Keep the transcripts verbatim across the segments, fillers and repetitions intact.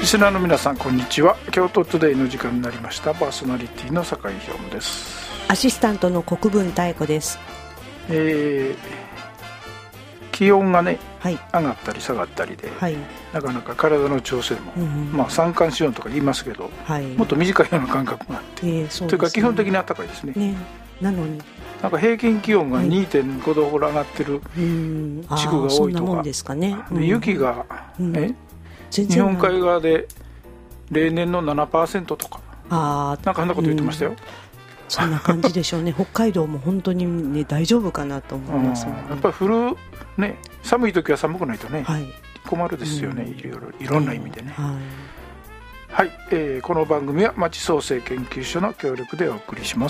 リスナーの皆さんこんにちは。京都トゥデイの時間になりました。パーソナリティの酒井宏夢です。 アシスタントの国分妙子です。 えー、気温がね、 はい、 上がったり下がったりで、はい、なかなか体の調整も、うんうん、まあ三寒四温とか言いますけど、はい、もっと短いような感覚があって、えーそうですね、というか基本的に暖かいですね。ね、なのになんか平均気温が にてんご 度ほど上がってる地区が多いとか、はい、ですかね、うん、雪が、うん、え日本海側で例年の ななパーセント とか、あなんかあんなこと言ってましたよ、うん、 そんな感じでしょうね北海道も本当に、ね、大丈夫かなと思います、ね、 やっぱり降る、ね、寒い時は寒くないとね、はい、困るですよね、うん、いろいろいろんな意味でね、はい、はい、えー、この番組は町創生研究所の協力でお送りします。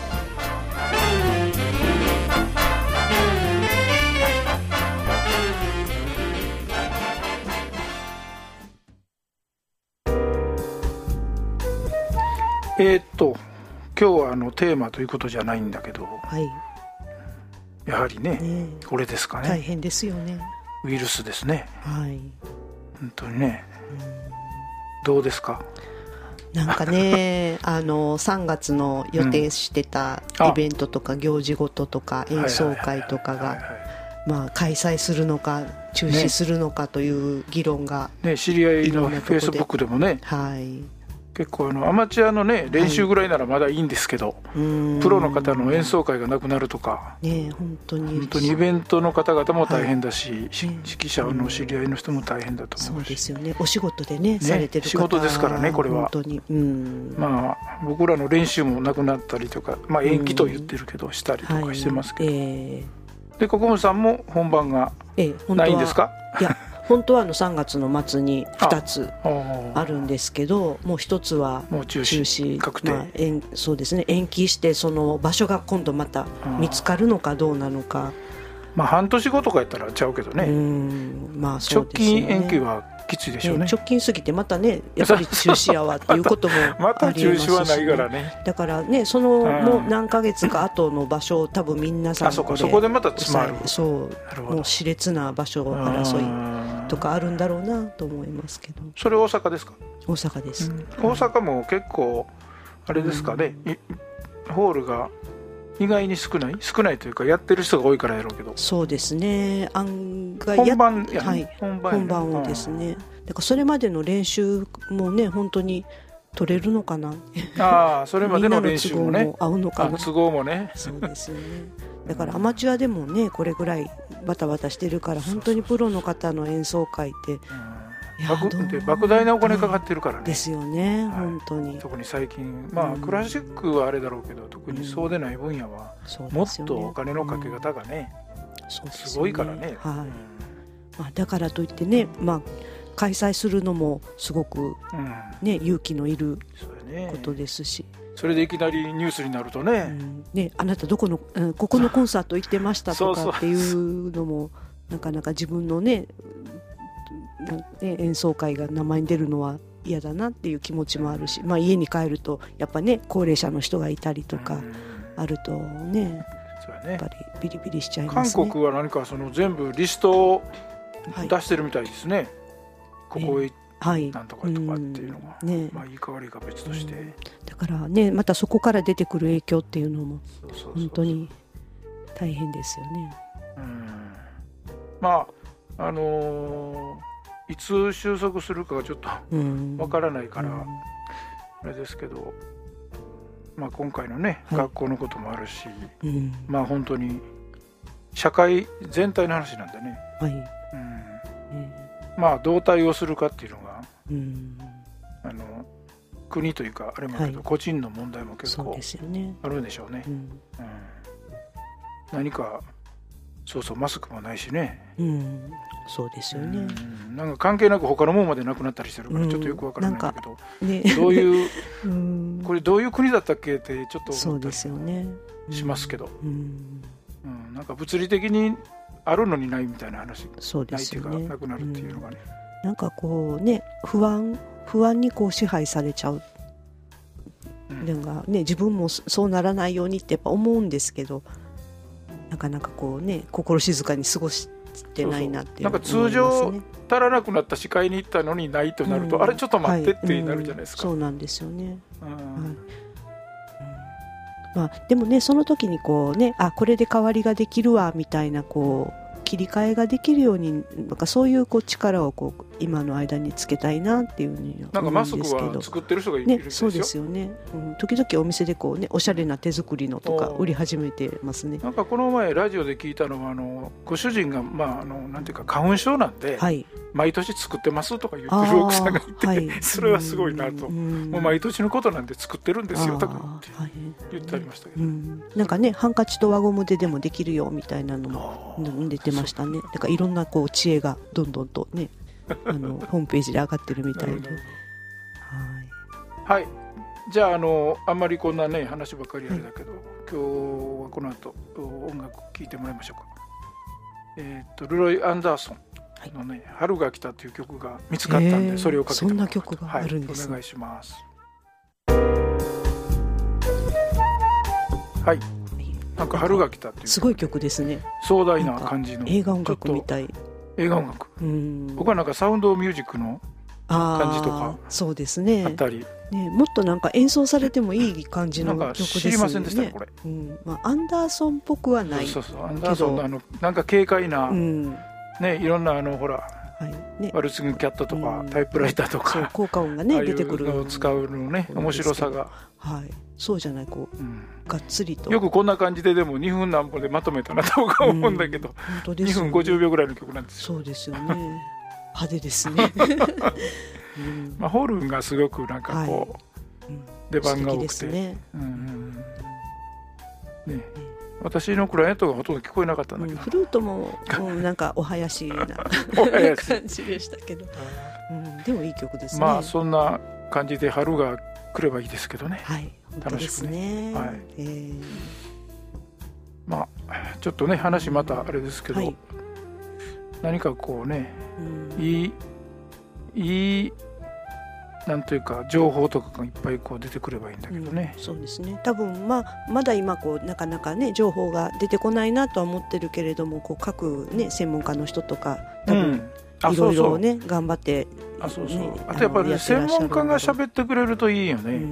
えー、っと今日はあのテーマということじゃないんだけど、はい、やはり ね, ねこれですかね。 大変ですよね。 ウイルスですね、はい、本当にね、うん、どうですか。 なんかねあのさんがつの予定してたイベントとか行事ごととか演奏会とかがまあ開催するのか中止するのかという議論が、 ねね、知り合いのフェイスブックでもね、はい、結構あのアマチュアのね練習ぐらいならまだいいんですけど、はい、プロの方の演奏会がなくなるとか、ね、本当に本当にイベントの方々も大変だし、はい、指揮者の知り合いの人も大変だと思うし、 そうですよね。お仕事で ね, ねされてる方仕事ですからねこれは。 本当に、うん、 まあ僕らの練習もなくなったりとか、まあ、延期と言ってるけどしたりとかしてますけど、はい、えー、で国分さんも本番がないんですか。 いや本当はあのさんがつの末にふたつあるんですけど、もうひとつは中止確定、まあ、延そうですね、延期して、その場所が今度また見つかるのかどうなのか、 まあ半年後とかやったらちゃうけどね、うん、まあそうですよね、直近延期はきついでしょうね。 直近過ぎてまたねやっぱり中止やわっていうこともありえますし、ね、 また中止はないからね。 だからねそのもう何ヶ月か後の場所を多分皆さんこでそこでまた詰まる、 そうもう熾烈な場所争いとかあるんだろうなと思いますけど。 それ大阪ですか。 大阪です、うん、 大阪も結構あれですかね、うん、ホールが意外に少ない少ないというかやってる人が多いからやろうけど。 そうですね、案外本番や、ね、 はい、本番、本番をですね、だからそれまでの練習もね本当に取れるのかな。 ああそれまでの練習もねみんなの都合も合うのかな。 都合もねそうですよね。だからアマチュアでもねこれぐらいバタバタしてるから、本当にプロの方の演奏会って、うんいや莫大なお金かかってるからね。 ですよね、はい、本当に。 特に最近まあ、うん、クラシックはあれだろうけど特にそうでない分野は、うん、もっとお金のかけ方がね、うん、すごいからね、はい、うん、 まあ、だからといってね、まあ、開催するのもすごく、ね、勇気のいることですし、 それでいきなりニュースになるとね、 うんね、あなたどこの、うん、ここのコンサート行ってましたとかっていうのもなかなか自分のね演奏会が名前に出るのは嫌だなっていう気持ちもあるし、まあ、家に帰るとやっぱね高齢者の人がいたりとかあると ね, そうやねやっぱりビリビリしちゃいますね。 韓国は何かその全部リストを出してるみたいですね、はい、ここへなんとかとかっていうのが、ね、まあ、いいか悪いか別として、うん、 だからねまたそこから出てくる影響っていうのも本当に大変ですよね。 うん、まああのーいつ収束するかがちょっとわからないから、うん、あれですけど、まあ、今回のね、はい、学校のこともあるし、うん、まあ本当に社会全体の話なんでね、はい、うん、えー、まあどう対応するかっていうのが、うん、あの国というかあれもけど、はい、個人の問題も結構あるんでしょうね。うんうん、何かそうそうマスクもないしね、うん、 そうですよね、 うん、なんか関係なく他のものまでなくなったりしてるからちょっとよくわからないんだけど、うんね、どういう、うん、これどういう国だったっけってちょっと思ったりしますけど、うんうん、なんか物理的にあるのにないみたいな話、 そうですよね、 ないっていうかなくなるっていうのがね、 うん、なんかこうね不安不安にこう支配されちゃう、うん、なんかね自分もそうならないようにってやっぱ思うんですけど、なかなかこうね心静かに過ごしてないなっていう、ね、 なんか通常足らなくなったし買いに行ったのにないとなると、うん、あれちょっと待ってってなるじゃないですか、 はいうん、そうなんですよね、うんはいうんまあ、でもねその時にこうねあこれで代わりができるわみたいなこう切り替えができるようになんかそういうこう力をこう今の間につけたいなっていうふうに思うんですけど、なんかマスクは作ってる人がいるんですよ、 ね、そうですよね、うん、時々お店でこうねおしゃれな手作りのとか売り始めてますね。 なんかこの前ラジオで聞いたのはあのご主人が、まあ、あのなんていうか花粉症なんで、はい、毎年作ってますとか言ってる奥さんがいて、はい、それはすごいなと、うんもう毎年のことなんで作ってるんですよとか言ってありましたけど、うん、 なんかねハンカチと輪ゴムででもできるよみたいなのも出てましたね。だからいろんなこう知恵がどんどんとねあのホームページで上がってるみたいではい、はい、じゃあ、 あのあんまりこんなね話ばっかりあれだけど、はい、今日はこの後音楽聴いてもらいましょうか。えー、とルロイ・アンダーソンのね、はい、春が来たという曲が見つかったんで、それをかけてもらう。 そんな曲があるんですね、 はい、お願いします。はい、なんか春が来たっていうすごい曲ですね。 壮大な感じの映画音楽みたい。 映画音楽、うん、僕はなんかサウンドミュージックの感じとかそうですねあったり、 ね、もっとなんか演奏されてもいい感じの曲ですよね。 知りませんでしたねこれ、 うんまあ、アンダーソンっぽくはない。 そうそうアンダーソンのあのなんか軽快な、うんね、いろんなあのほら、はいね、ワルツグキャットとか、うん、タイプライターとかそう効果音がね出てくるのを使うのね面白さが、 はい、そうじゃないこう、うん、がっつりとよくこんな感じででもにふん何本でまとめたなと僕は思うんだけど、うん、本当ですよね、にふんごじゅうびょうぐらいの曲なんですよ。 そうですよね派手ですね、 うんまあ、ホルンがすごくなんかこう、はいうん、出番が多くて素敵ですね、うんうんね、私のクライアントがほとんど聞こえなかったんだけど、うん、 フルートももうなんかお囃子な感じでしたけど、うん、でもいい曲ですね。 まあそんな感じで春が来ればいいですけどね、 はい、楽しくね、はいえー、 まあちょっとね話またあれですけど、はい、何かこうね、うん、いいいいなんというか情報とかがいっぱいこう出てくればいいんだけどね、 うん、そうですね。多分、まあ、まだ今こうなかなかね情報が出てこないなとは思ってるけれども、こう各、ね、専門家の人とか多分いろいろね頑張って、ね、 あそうそう、あとやっぱり、ね、専門家が喋ってくれるといいよね、うん、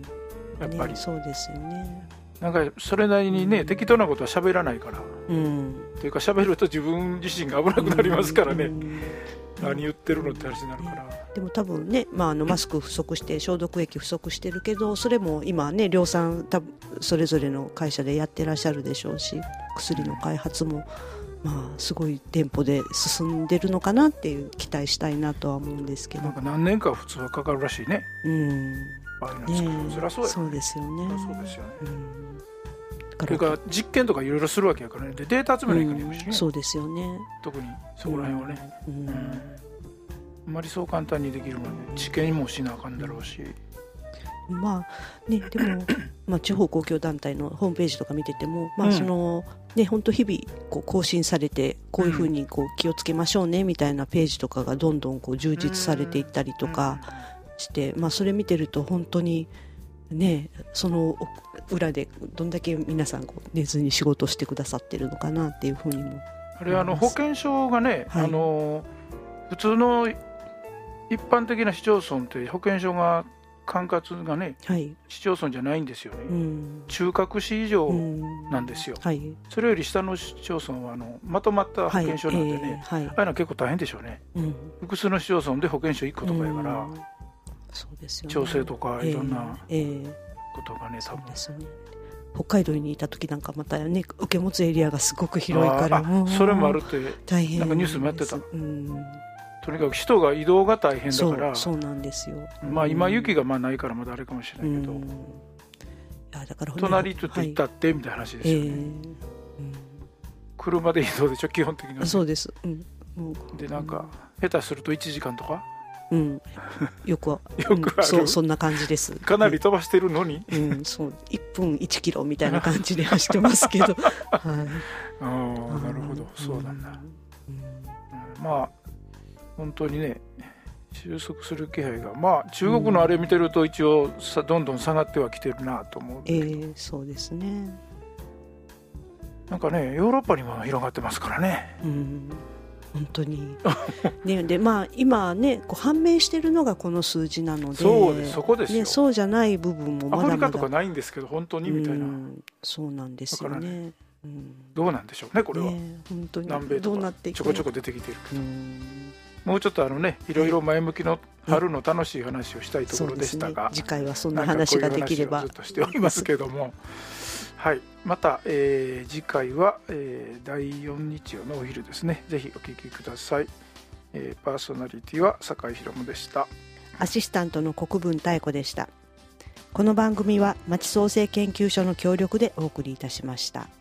やっぱり、 ね、そうですよね。 なんかそれなりにね、うん、適当なことは喋らないから、うん、というか喋ると自分自身が危なくなりますからね、うん、何言ってるのって話になるから、 でも多分ね、まあ、あのマスク不足して消毒液不足してるけど、それも今ね量産多分それぞれの会社でやってらっしゃるでしょうし、薬の開発もまあすごいテンポで進んでるのかなっていう期待したいなとは思うんですけど、なんか何年か普通はかかるらしいね、うんああいうの作る、ね、そりゃそうや、 そうですよね、 そうですよね、うん、それから実験とかいろいろするわけやからね、でデータ集めないからいいしね、 うん、そうですよね、 特にそこら辺はね、うんうんうん、あんまりそう簡単にできるのはね、治験もしなあかんだろうし、 まあね、でも、まあ、地方公共団体のホームページとか見てても、まあそのね、本当日々こう更新されて、こういうふうにこう気をつけましょうねみたいなページとかがどんどんこう充実されていったりとかして、まあ、それ見てると本当にね、その裏でどんだけ皆さんこう寝ずに仕事してくださってるのかなっていうふうにも。 あれあの保険証がね、はい、あの普通の一般的な市町村って保険証が管轄がね、はい、市町村じゃないんですよね、うん、中核市以上なんですよ、うんはい、それより下の市町村はあのまとまった保険証なんでね、はいえーはい、ああいうのは結構大変でしょうね、うん、複数の市町村で保険証いっことかやから、うん、そうですよね、調整とかいろんなことがね、えーえー、多分そうですよね。 北海道にいた時なんかまたね受け持つエリアがすごく広いからああそれもあるって大変なんかニュースもやってた、うんとにかく人が移動が大変だから、 そう、そうなんですよ、 まあ、今雪がまあないからまだあれかもしれないけど、うん、いやだから隣とって行ったってみたいな話ですよね、はいえーうん、車で移動でしょ基本的には、ね、 そうです、うん、 でなんか、うん、下手するといちじかんとか、 うん、よくはよくある、うん、 そうそんな感じです。 かなり飛ばしてるのに、 うん、そういっぷんいちキロみたいな感じで走ってますけど、はい、 ああなるほど、そうなんだ、うんうん、まあ本当にね収束する気配が、まあ中国のあれ見てると一応さどんどん下がってはきてるなと思うけど、えー、そうですね。 なんかねヨーロッパにも広がってますからね、うん、 本当にね、でまあ今ねこう判明しているのがこの数字なので、 そうです、そこですよ、 ね、そうじゃない部分もまだまだアフリカとかないんですけど本当にみたいな、 そうなんですよね、うん、 どうなんでしょうねこれは、 ね、本当に南米とかちょこちょこ出てきてるけど、うん、もうちょっとあのねいろいろ前向きの春の楽しい話をしたいところでしたが、 ね、次回はそんな話ができればずっとしておりますけどもはい、また、えー、次回は、えー、だいよん日曜のお昼ですね。ぜひお聞きください。えー、パーソナリティは酒井宏夢でした。 アシスタントの国分妙子でした。この番組は町創生研究所の協力でお送りいたしました。